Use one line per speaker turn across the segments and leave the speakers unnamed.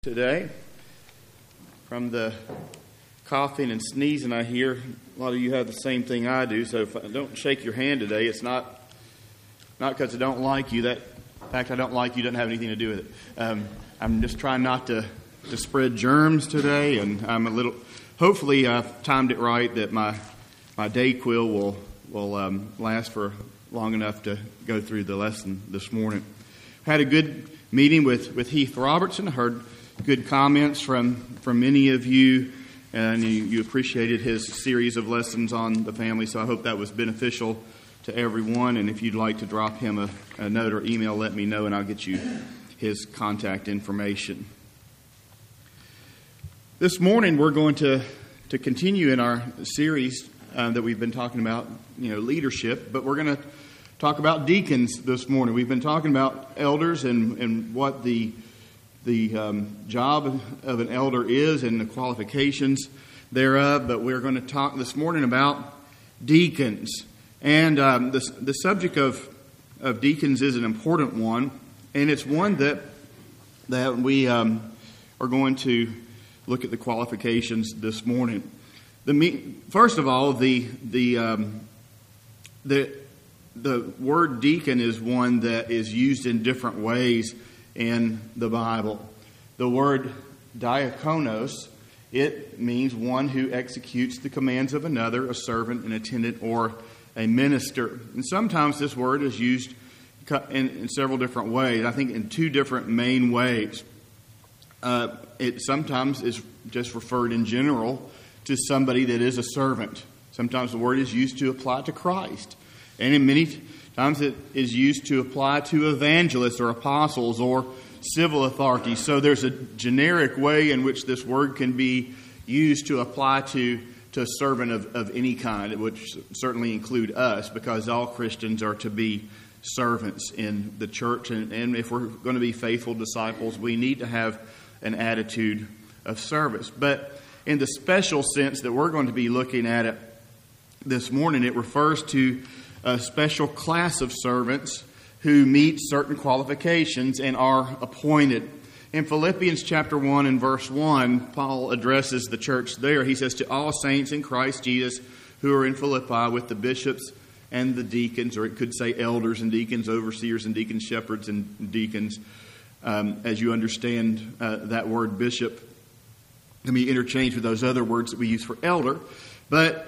Today, from the coughing and sneezing I hear, a lot of you have the same thing I do, so if I don't shake your hand today, it's not because I don't like you. The fact I don't like you doesn't have anything to do with it. I'm just trying not to spread germs today, and I'm hopefully I've timed it right that my Dayquil will last for long enough to go through the lesson this morning. Had a good meeting with Heath Robertson. I heard good comments from many of you, and you appreciated his series of lessons on the family, so I hope that was beneficial to everyone. And if you'd like to drop him a note or email, let me know, and I'll get you his contact information. This morning, we're going to continue in our series that we've been talking about, leadership, but we're going to talk about deacons this morning. We've been talking about elders and what the job of an elder is and the qualifications thereof, but we're going to talk this morning about deacons. And the subject of deacons is an important one, and it's one that we are going to look at the qualifications this morning. First of all, the word deacon is one that is used in different ways in the Bible. The word diakonos, it means one who executes the commands of another, a servant, an attendant, or a minister. And sometimes this word is used in several different ways. I think in two different main ways. It sometimes is just referred in general to somebody that is a servant. Sometimes the word is used to apply to Christ. And in many times it is used to apply to evangelists or apostles or civil authorities. So there's a generic way in which this word can be used to apply to a servant of any kind, which certainly include us, because all Christians are to be servants in the church. And if we're going to be faithful disciples, we need to have an attitude of service. But in the special sense that we're going to be looking at it this morning, it refers to a special class of servants who meet certain qualifications and are appointed. In Philippians chapter 1 and verse 1, Paul addresses the church there. He says, "To all saints in Christ Jesus who are in Philippi with the bishops and the deacons," or it could say elders and deacons, overseers and deacons, shepherds and deacons. As you understand, that word bishop can be interchanged with those other words that we use for elder. But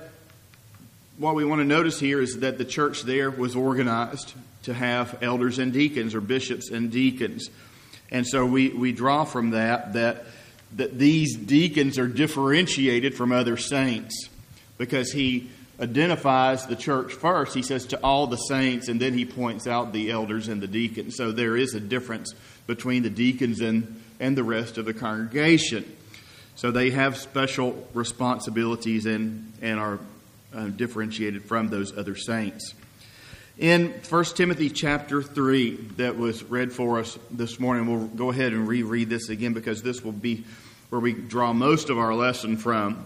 what we want to notice here is that the church there was organized to have elders and deacons, or bishops and deacons. And so we draw from that these deacons are differentiated from other saints, because he identifies the church first. He says to all the saints, and then he points out the elders and the deacons. So there is a difference between the deacons and the rest of the congregation. So they have special responsibilities and are differentiated from those other saints. In 1 Timothy chapter 3 that was read for us this morning, we'll go ahead and reread this again because this will be where we draw most of our lesson from.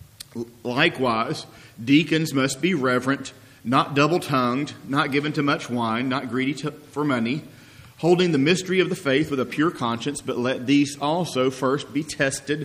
"Likewise, deacons must be reverent, not double-tongued, not given to much wine, not greedy for money, holding the mystery of the faith with a pure conscience, but let these also first be tested.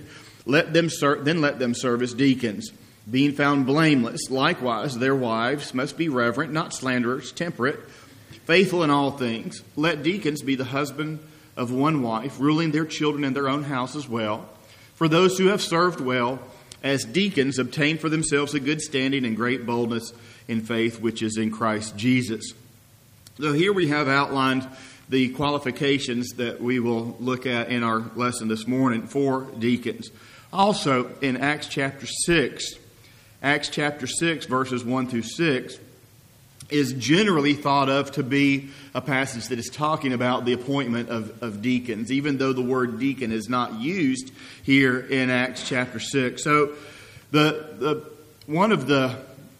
Then let them serve as deacons, being found blameless. Likewise, their wives must be reverent, not slanderers, temperate, faithful in all things. Let deacons be the husband of one wife, ruling their children in their own house as well. For those who have served well as deacons obtain for themselves a good standing and great boldness in faith, which is in Christ Jesus." So here we have outlined the qualifications that we will look at in our lesson this morning for deacons. Also, in Acts chapter 6, verses 1 through 6, is generally thought of to be a passage that is talking about the appointment of deacons, even though the word deacon is not used here in Acts chapter 6. So one of the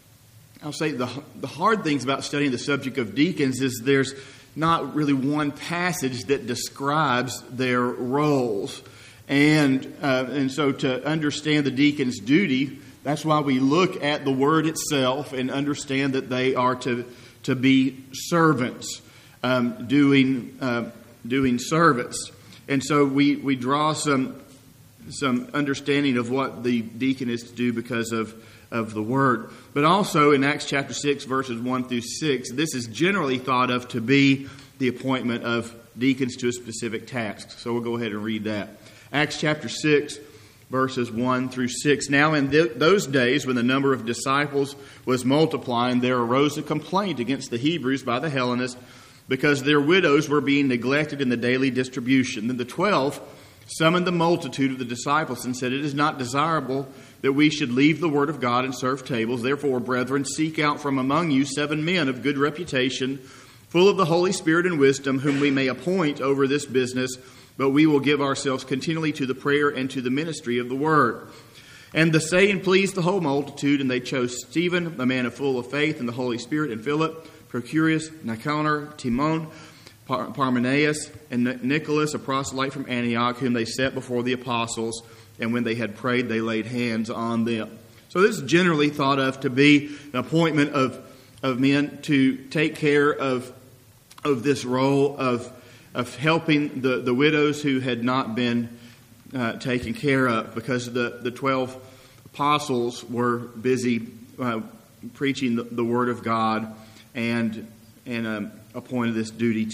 hard things about studying the subject of deacons is there's not really one passage that describes their roles. And so to understand the deacon's duty, that's why we look at the word itself and understand that they are to be servants, doing service. And so we draw some understanding of what the deacon is to do because of the Word. But also in Acts chapter 6, verses 1 through 6, this is generally thought of to be the appointment of deacons to a specific task. So we'll go ahead and read that. Acts chapter 6, verses 1 through 6. Now in those days, when the number of disciples was multiplying, there arose a complaint against the Hebrews by the Hellenists, because their widows were being neglected in the daily distribution. Then the 12 summoned the multitude of the disciples and said, "It is not desirable that we should leave the word of God and serve tables. Therefore, brethren, seek out from among you 7 men of good reputation, full of the Holy Spirit and wisdom, whom we may appoint over this business, but we will give ourselves continually to the prayer and to the ministry of the word." And the saying pleased the whole multitude, and they chose Stephen, a man full of faith and the Holy Spirit, and Philip, Prochorus, Nicanor, Timon, Parmenas, and Nicholas, a proselyte from Antioch, whom they set before the apostles. And when they had prayed, they laid hands on them. So this is generally thought of to be an appointment of men to take care of this role of helping the widows who had not been taken care of, because the 12 apostles were busy preaching the Word of God and appointed this duty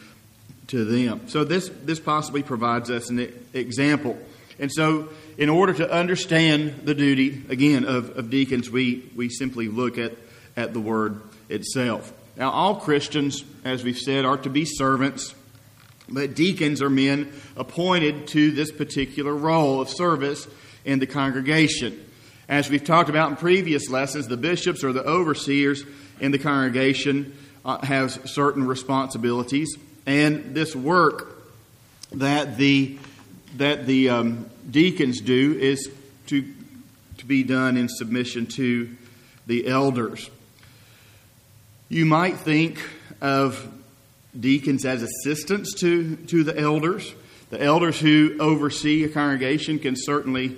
to them. So this possibly provides us an example. And so in order to understand the duty, again, of deacons, we simply look at the Word itself. Now, all Christians, as we've said, are to be servants, but deacons are men appointed to this particular role of service in the congregation. As we've talked about in previous lessons, the bishops or the overseers in the congregation have certain responsibilities, and this work that the deacons do is to be done in submission to the elders. You might think of deacons as assistants to the elders. The elders who oversee a congregation can certainly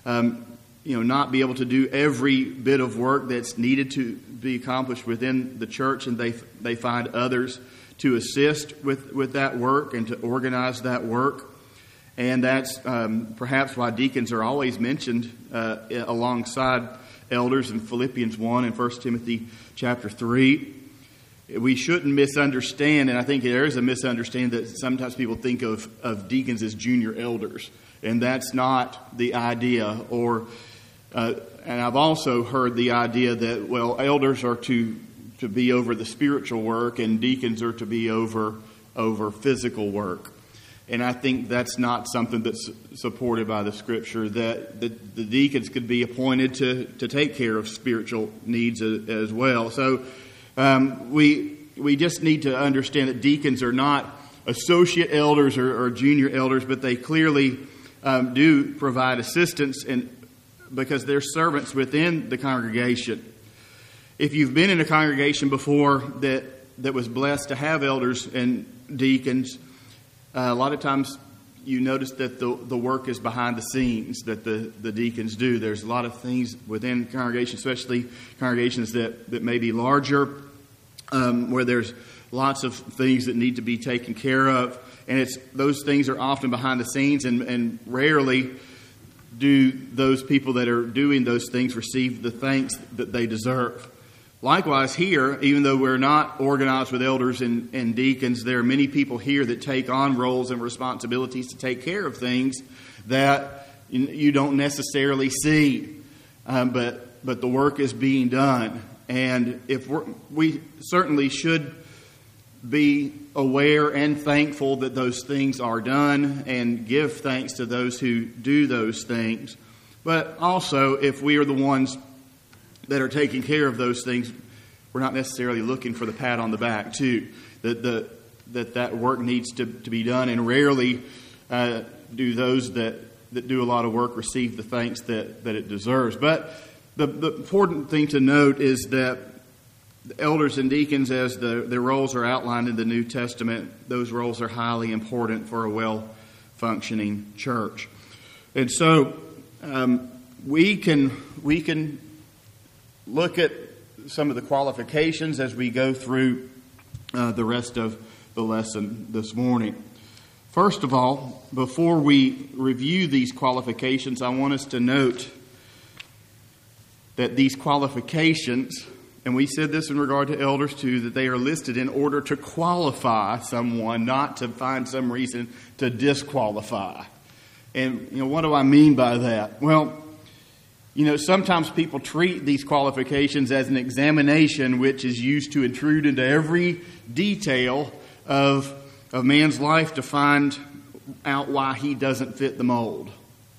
not be able to do every bit of work that's needed to be accomplished within the church, and they find others to assist with that work and to organize that work. And that's perhaps why deacons are always mentioned alongside elders in Philippians 1 and 1 Timothy chapter 3. We shouldn't misunderstand, and I think there is a misunderstanding that sometimes people think of deacons as junior elders, and that's not the idea. And I've also heard the idea that, elders are to be over the spiritual work and deacons are to be over physical work. And I think that's not something that's supported by the Scripture, that the deacons could be appointed to take care of spiritual needs as well. So we just need to understand that deacons are not associate elders or junior elders, but they clearly do provide assistance because they're servants within the congregation. If you've been in a congregation before that was blessed to have elders and deacons, a lot of times you notice that the work is behind the scenes that the deacons do. There's a lot of things within congregations, especially congregations that may be larger, where there's lots of things that need to be taken care of. And those things are often behind the scenes, and rarely do those people that are doing those things receive the thanks that they deserve. Likewise here, even though we're not organized with elders and deacons, there are many people here that take on roles and responsibilities to take care of things that you don't necessarily see, but the work is being done. And we certainly should be aware and thankful that those things are done and give thanks to those who do those things. But also, if we are the ones that are taking care of those things, we're not necessarily looking for the pat on the back too. That work needs to be done, and rarely do those that do a lot of work receive the thanks that it deserves. But the important thing to note is that the elders and deacons, as their roles are outlined in the New Testament, those roles are highly important for a well-functioning church. And so we can look at some of the qualifications as we go through the rest of the lesson this morning. First of all, before we review these qualifications, I want us to note that these qualifications, and we said this in regard to elders too, that they are listed in order to qualify someone, not to find some reason to disqualify. And, what do I mean by that? Well, sometimes people treat these qualifications as an examination which is used to intrude into every detail of man's life to find out why he doesn't fit the mold.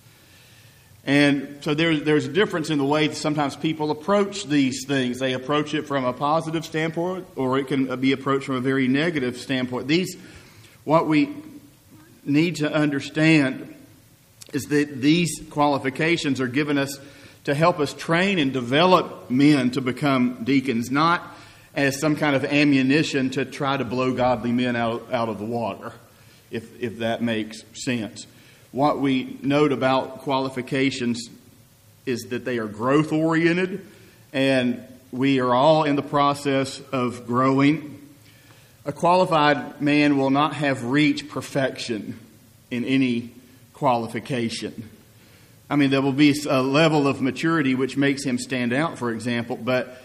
And so there's a difference in the way that sometimes people approach these things. They approach it from a positive standpoint, or it can be approached from a very negative standpoint. What we need to understand is that these qualifications are given us to help us train and develop men to become deacons, not as some kind of ammunition to try to blow godly men out of the water, if that makes sense. What we note about qualifications is that they are growth-oriented, and we are all in the process of growing. A qualified man will not have reached perfection in any qualification. There will be a level of maturity which makes him stand out, for example, but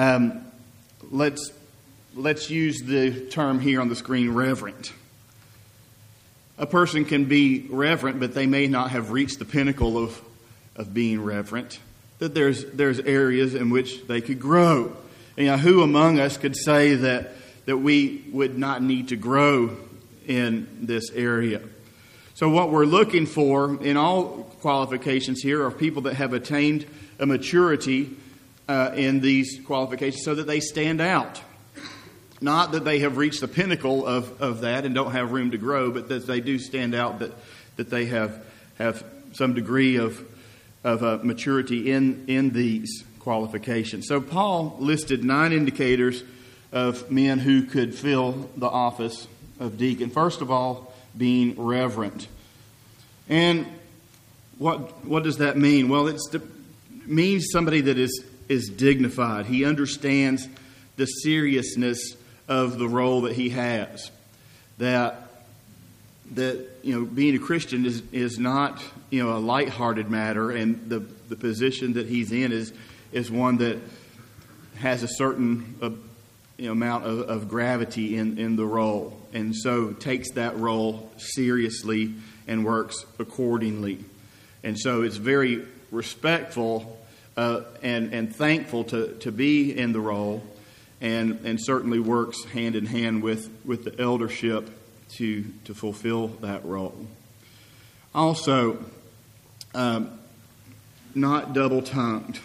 let's use the term here on the screen, reverent. A person can be reverent, but they may not have reached the pinnacle of being reverent. That there's areas in which they could grow. Who among us could say that we would not need to grow in this area? So what we're looking for in all qualifications here are people that have attained a maturity in these qualifications so that they stand out. Not that they have reached the pinnacle of that and don't have room to grow, but that they do stand out, that they have some degree of maturity in these qualifications. So Paul listed 9 indicators of men who could fill the office of deacon. First of all, being reverent. And what does that mean? Well, it means somebody that is dignified. He understands the seriousness of the role that he has. That being a Christian is not a lighthearted matter, and the position that he's in is one that has a certain amount of gravity in the role, and so takes that role seriously and works accordingly. And so it's very respectful and thankful to be in the role, and certainly works hand in hand with the eldership to fulfill that role. Also, not double-tongued.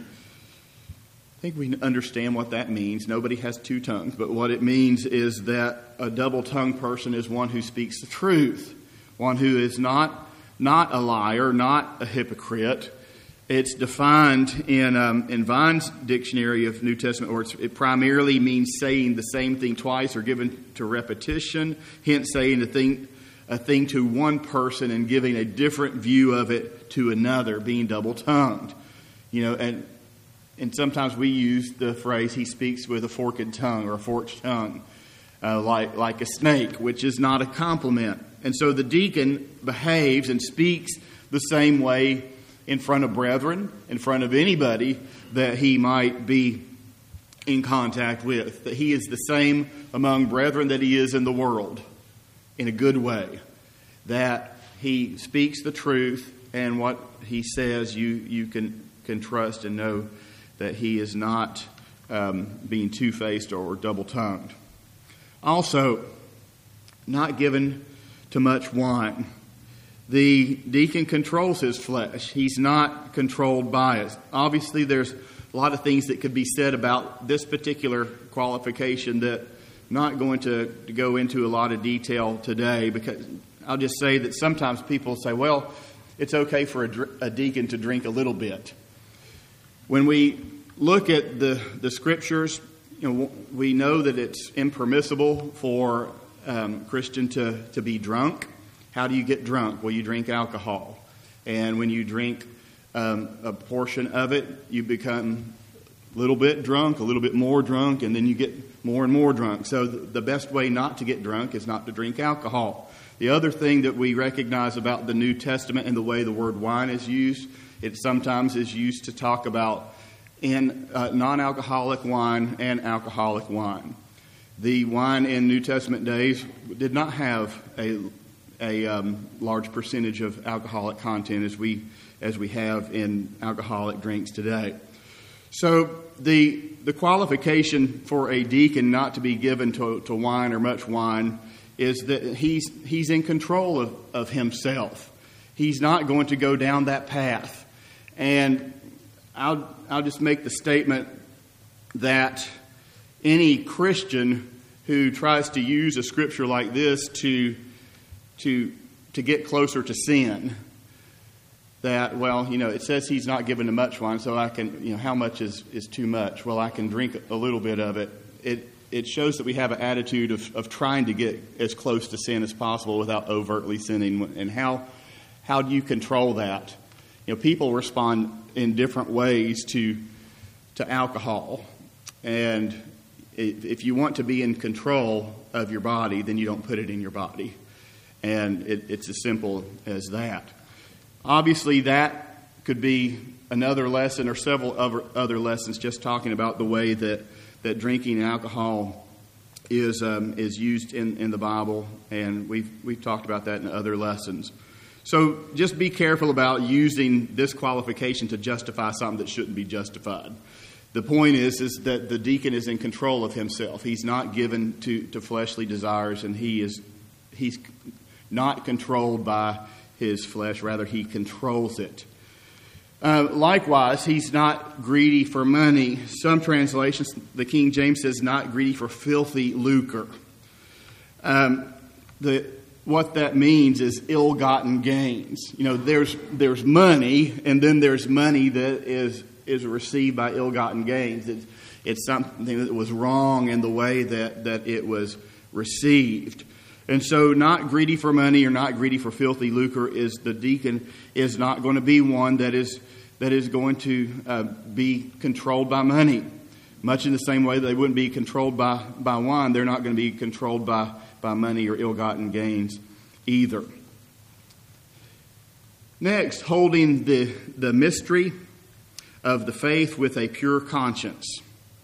I think we understand what that means. Nobody has 2 tongues, but what it means is that a double-tongued person is one who speaks the truth, one who is not a liar, not a hypocrite. It's defined in Vine's Dictionary of New Testament words. It primarily means saying the same thing twice or given to repetition, hence saying a thing to one person and giving a different view of it to another, being double-tongued. And sometimes we use the phrase, he speaks with a forked tongue or a forked tongue, like a snake, which is not a compliment. And so the deacon behaves and speaks the same way in front of brethren, in front of anybody that he might be in contact with. That he is the same among brethren that he is in the world, in a good way. That he speaks the truth, and what he says you can trust and know that he is not being two-faced or double-tongued. Also, not given to much wine. The deacon controls his flesh. He's not controlled by it. Obviously, there's a lot of things that could be said about this particular qualification that I'm not going to go into a lot of detail today, because I'll just say that sometimes people say, well, it's okay for a deacon to drink a little bit. When we look at the Scriptures, we know that it's impermissible for Christian to be drunk. How do you get drunk? Well, you drink alcohol. And when you drink a portion of it, you become a little bit drunk, a little bit more drunk, and then you get more and more drunk. So the best way not to get drunk is not to drink alcohol. The other thing that we recognize about the New Testament and the way the word wine is used, it sometimes is used to talk about in non-alcoholic wine and alcoholic wine. The wine in New Testament days did not have a large percentage of alcoholic content as we have in alcoholic drinks today. So the qualification for a deacon not to be given to wine or much wine is that he's in control of himself. He's not going to go down that path. And I'll just make the statement that any Christian who tries to use a scripture like this to get closer to sin, that, well, it says he's not given to much wine, so I can, how much is too much? Well, I can drink a little bit of it. It shows that we have an attitude of trying to get as close to sin as possible without overtly sinning. And how do you control that? People respond in different ways to alcohol. And if you want to be in control of your body, then you don't put it in your body. And it's as simple as that. Obviously, that could be another lesson or several other lessons just talking about the way that drinking alcohol is used in the Bible, and we've talked about that in other lessons. So just be careful about using this qualification to justify something that shouldn't be justified. The point is that the deacon is in control of himself. He's not given to fleshly desires, and he's not controlled by his flesh. Rather, he controls it. Likewise, he's not greedy for money. Some translations, the King James says, not greedy for filthy lucre. What that means is ill-gotten gains. There's money, and then there's money that is received by ill-gotten gains. It's something that was wrong in the way that it was received. And so not greedy for money or not greedy for filthy lucre is the deacon is not going to be one that is going to be controlled by money. Much in the same way that they wouldn't be controlled by wine, they're not going to be controlled by money or ill-gotten gains either. Next, holding the mystery of the faith with a pure conscience.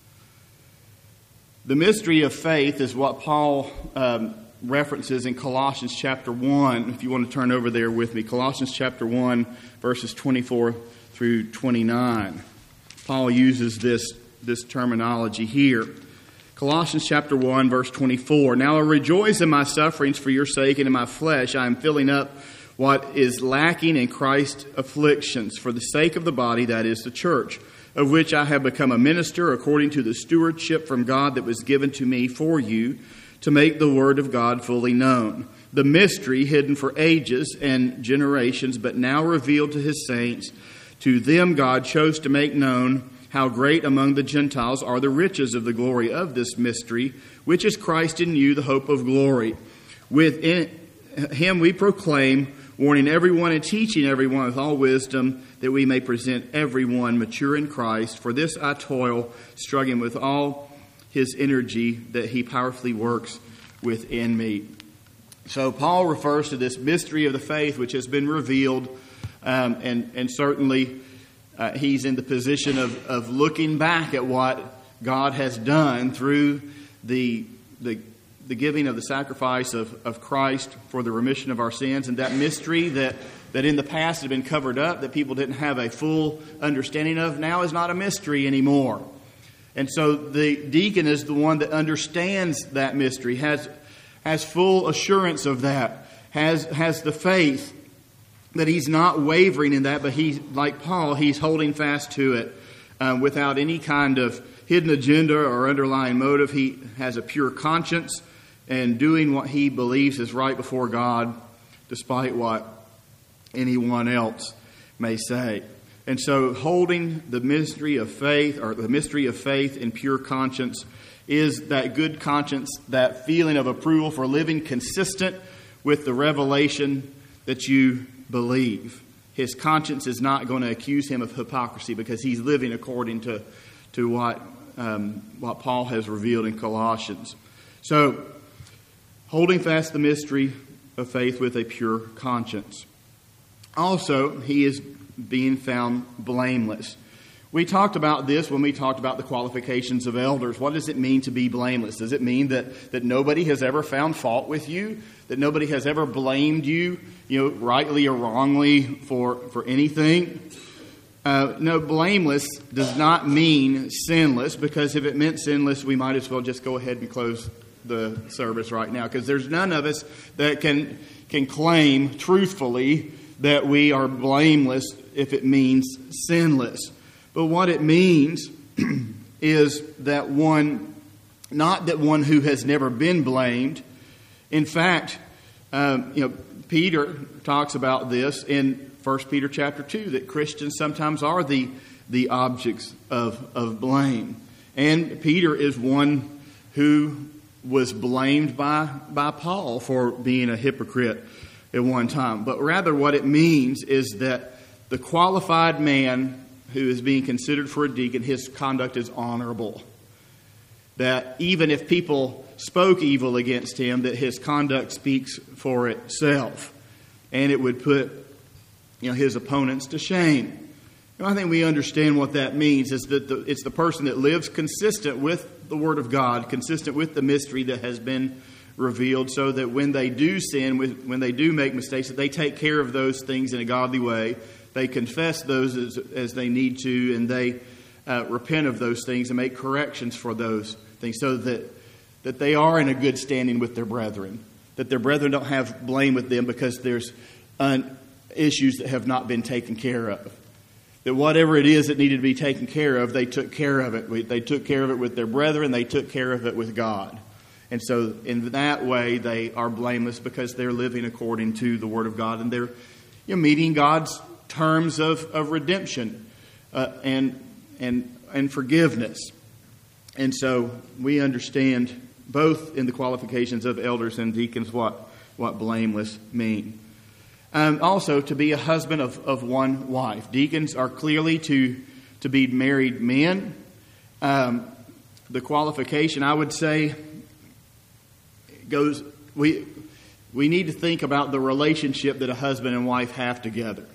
The mystery of faith is what Paul references in Colossians chapter 1. If you want to turn over there with me, Colossians chapter 1, verses 24 through 29. Paul uses this terminology here. Colossians chapter 1, verse 24. Now I rejoice in my sufferings for your sake, and in my flesh I am filling up what is lacking in Christ's afflictions for the sake of the body, that is the church, of which I have become a minister according to the stewardship from God that was given to me for you, to make the word of God fully known. The mystery hidden for ages and generations, but now revealed to his saints. To them God chose to make known how great among the Gentiles are the riches of the glory of this mystery, which is Christ in you, the hope of glory. Within him we proclaim, warning everyone and teaching everyone with all wisdom, that we may present everyone mature in Christ. For this I toil, struggling with all his energy that he powerfully works within me. So Paul refers to this mystery of the faith which has been revealed, and certainly he's in the position of looking back at what God has done through the giving of the sacrifice of Christ for the remission of our sins, and that mystery that in the past had been covered up, that people didn't have a full understanding of, now is not a mystery anymore. And so the deacon is the one that understands that mystery, has full assurance of that, has the faith that he's not wavering in that, but he's like Paul, he's holding fast to it without any kind of hidden agenda or underlying motive. He has a pure conscience and doing what he believes is right before God, despite what anyone else may say. And so holding the mystery of faith, or the mystery of faith in pure conscience, is that good conscience, that feeling of approval for living consistent with the revelation that you believe. His conscience is not going to accuse him of hypocrisy because he's living according to what Paul has revealed in Colossians. So, holding fast the mystery of faith with a pure conscience. Also, he is being found blameless. We talked about this when we talked about the qualifications of elders. What does it mean to be blameless? Does it mean that nobody has ever found fault with you? That nobody has ever blamed you, rightly or wrongly for anything? No, blameless does not mean sinless, because if it meant sinless, we might as well just go ahead and close the service right now, because there's none of us that can claim truthfully that we are blameless if it means sinless. But what it means is that not that one who has never been blamed. In fact, Peter talks about this in 1 Peter chapter 2, that Christians sometimes are the objects of blame. And Peter is one who was blamed by Paul for being a hypocrite at one time. But rather what it means is that the qualified man who is being considered for a deacon, his conduct is honorable. That even if people spoke evil against him, that his conduct speaks for itself. And it would put his opponents to shame. I think we understand what that means, is that it's the person that lives consistent with the Word of God, consistent with the mystery that has been revealed, so that when they do sin, when they do make mistakes, that they take care of those things in a godly way. They confess those as they need to, and they repent of those things and make corrections for those things, so that they are in a good standing with their brethren, that their brethren don't have blame with them because there's issues that have not been taken care of. That whatever it is that needed to be taken care of, they took care of it. They took care of it with their brethren. They took care of it with God. And so in that way, they are blameless because they're living according to the Word of God, and they're meeting God's terms of redemption and forgiveness. And so we understand both in the qualifications of elders and deacons what blameless mean. Also, to be a husband of one wife. Deacons are clearly to be married men. The qualification, I would say, goes, we need to think about the relationship that a husband and wife have together.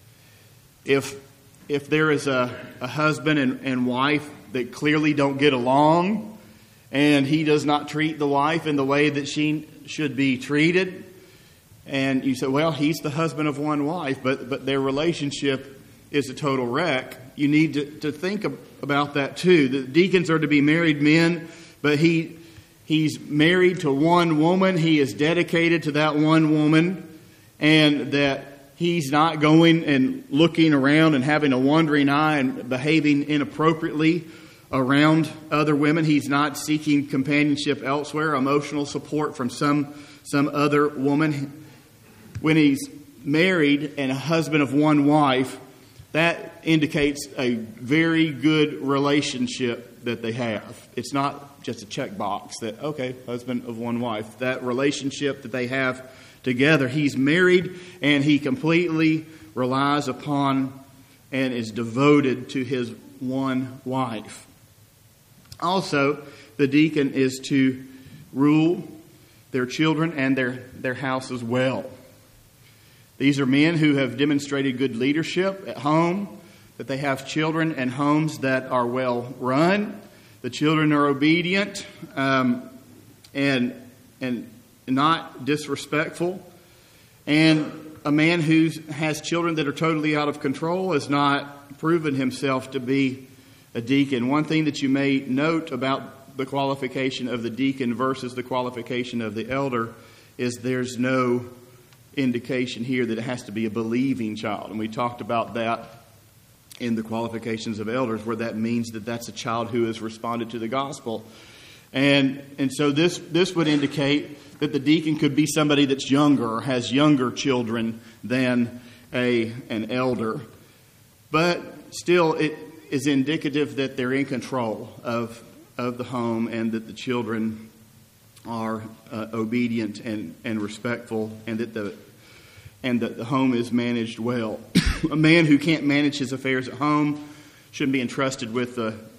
If there is a husband and wife that clearly don't get along, and he does not treat the wife in the way that she should be treated, and you say, well, he's the husband of one wife, but their relationship is a total wreck, you need to think about that too. The deacons are to be married men, but he's married to one woman. He is dedicated to that one woman, and that he's not going and looking around and having a wandering eye and behaving inappropriately around other women. He's not seeking companionship elsewhere, emotional support from some other woman. When he's married and a husband of one wife, that indicates a very good relationship that they have. It's not just a checkbox that, okay, husband of one wife. That relationship that they have together, he's married and he completely relies upon and is devoted to his one wife. Also, the deacon is to rule their children and their house as well. These are men who have demonstrated good leadership at home, that they have children and homes that are well run. The children are obedient and not disrespectful. And a man who has children that are totally out of control has not proven himself to be a deacon. One thing that you may note about the qualification of the deacon versus the qualification of the elder is there's no indication here that it has to be a believing child. And we talked about that in the qualifications of elders, where that means that that's a child who has responded to the gospel. And so this would indicate that the deacon could be somebody that's younger or has younger children than an elder. But still, it is indicative that they're in control of the home, and that the children are obedient and respectful, and that the home is managed well. A man who can't manage his affairs at home shouldn't be entrusted with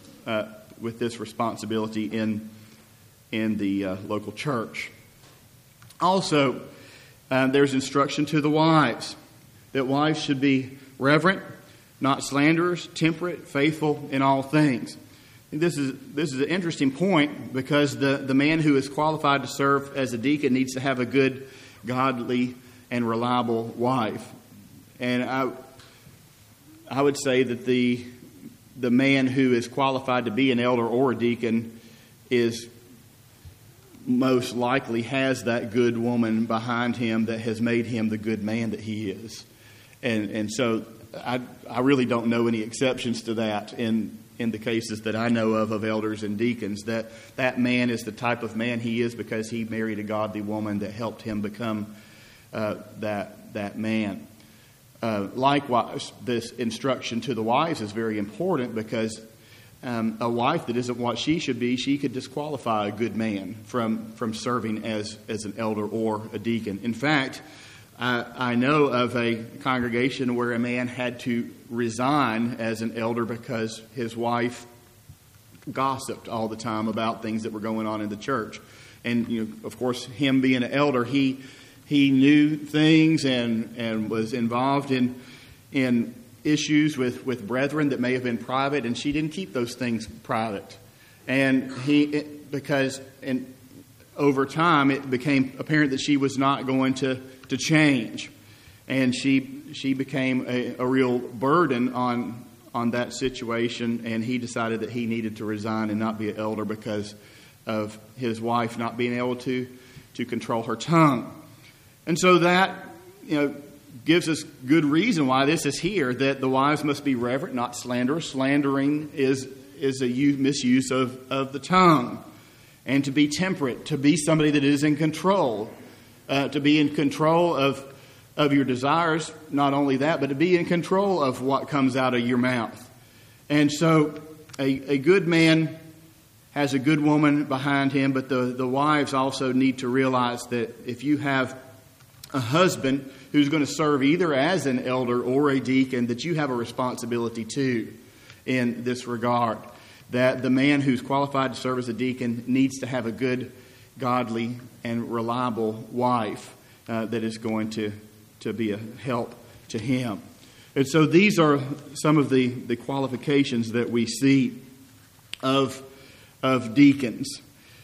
this responsibility in the local church. Also, There's instruction to the wives, that wives should be reverent, not slanderers, temperate, faithful in all things. This is an interesting point, because the man who is qualified to serve as a deacon needs to have a good, godly, and reliable wife. And I would say that the man who is qualified to be an elder or a deacon is most likely has that good woman behind him that has made him the good man that he is. And so I really don't know any exceptions to that in the cases that I know of elders and deacons, that man is the type of man he is because he married a godly woman that helped him become that man. Likewise, this instruction to the wives is very important, because a wife that isn't what she should be, she could disqualify a good man from serving as an elder or a deacon. In fact, I know of a congregation where a man had to resign as an elder because his wife gossiped all the time about things that were going on in the church. And, of course, him being an elder, he knew things and was involved in issues with brethren that may have been private, and she didn't keep those things private. And over time, it became apparent that she was not going to change, and she became a real burden on that situation. And he decided that he needed to resign and not be an elder because of his wife not being able to control her tongue. And so that gives us good reason why this is here, that the wives must be reverent, not slanderous. Slandering is a misuse of the tongue. And to be temperate, to be somebody that is in control, to be in control of your desires. Not only that, but to be in control of what comes out of your mouth. And so a good man has a good woman behind him, but the wives also need to realize that if you have a husband who's going to serve either as an elder or a deacon, that you have a responsibility too in this regard. That the man who's qualified to serve as a deacon needs to have a good, godly, and reliable wife that is going to be a help to him. And so these are some of the qualifications that we see of deacons.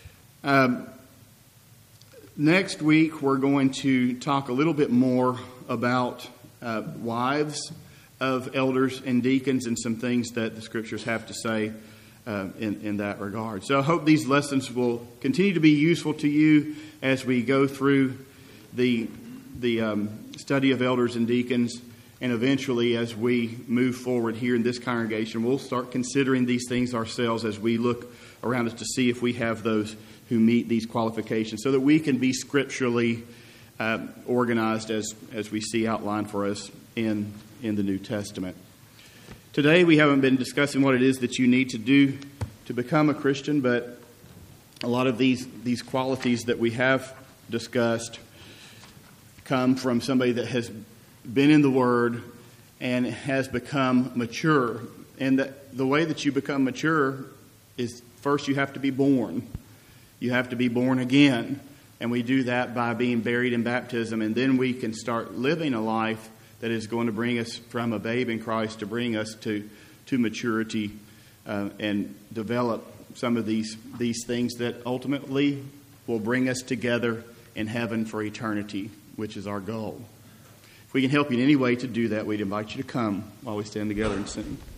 Next week, we're going to talk a little bit more about wives of elders and deacons and some things that the Scriptures have to say in that regard. So I hope these lessons will continue to be useful to you as we go through the study of elders and deacons, and eventually as we move forward here in this congregation, we'll start considering these things ourselves as we look around us to see if we have those who meet these qualifications, so that we can be scripturally organized as we see outlined for us in the New Testament. Today we haven't been discussing what it is that you need to do to become a Christian, but a lot of these qualities that we have discussed come from somebody that has been in the Word and has become mature. And the way that you become mature is, first you have to be born. You have to be born again. And we do that by being buried in baptism. And then we can start living a life that is going to bring us from a babe in Christ to bring us to maturity and develop some of these things that ultimately will bring us together in heaven for eternity, which is our goal. If we can help you in any way to do that, we'd invite you to come while we stand together and sing.